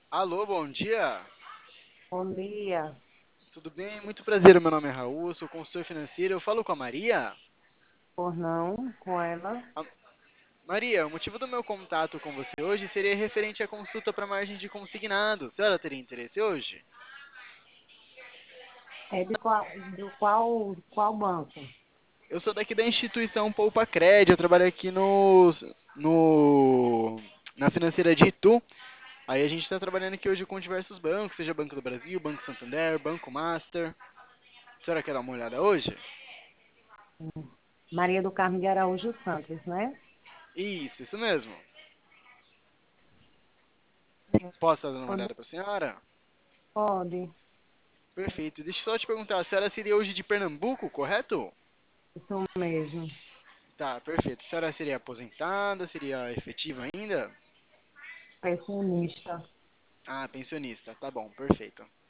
Alô, bom dia. Bom dia. Tudo bem? Muito prazer, meu nome é Raul, sou consultor financeiro. Eu falo com a Maria. Por não, com ela. A- Maria, o motivo do meu contato com você hoje seria referente à consulta para margem de consignado. A senhora teria interesse hoje? É do qual banco? Eu sou daqui da instituição Poupa Cred, eu trabalho aqui na financeira de Itu. Aí a gente está trabalhando aqui hoje com diversos bancos, seja Banco do Brasil, Banco Santander, Banco Master. A senhora quer dar uma olhada hoje? Maria do Carmo de Araújo Santos, né? Isso mesmo. Posso dar uma Pode. olhada para a senhora? Pode. Perfeito. Deixa eu só te perguntar, a senhora seria hoje de Pernambuco, correto? Isso mesmo. Tá, perfeito. A senhora seria aposentada, seria efetiva ainda? Pensionista. Ah, pensionista. Tá bom, perfeito.